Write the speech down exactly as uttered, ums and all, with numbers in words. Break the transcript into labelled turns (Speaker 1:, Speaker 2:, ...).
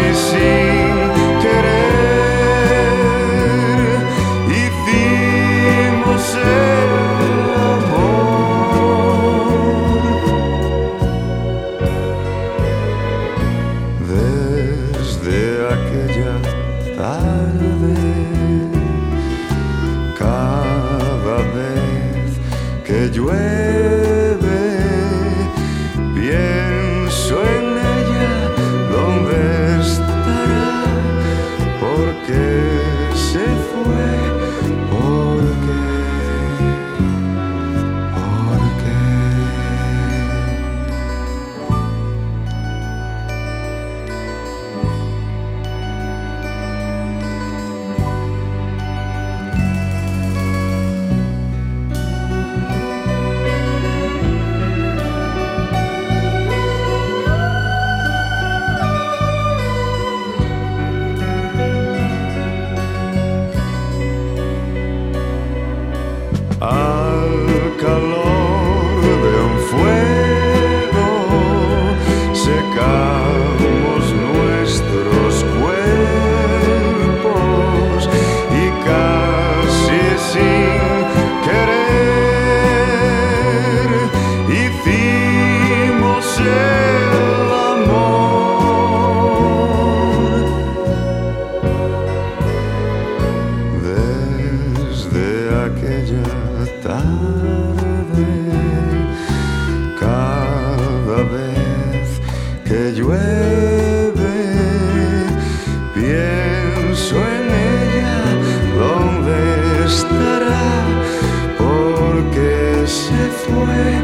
Speaker 1: sin querer hicimos el amor. Desde aquella tarde, cada vez que llueve, pienso en ella, ¿dónde estará? ¿Por qué se fue? ¿Por qué? ¿Por qué? Al calor de un fuego secamos nuestros cuerpos y casi sin querer hicimos el amor. Desde aquella tarde, cada vez que llueve, pienso en ella, ¿dónde estará? ¿Por qué se fue?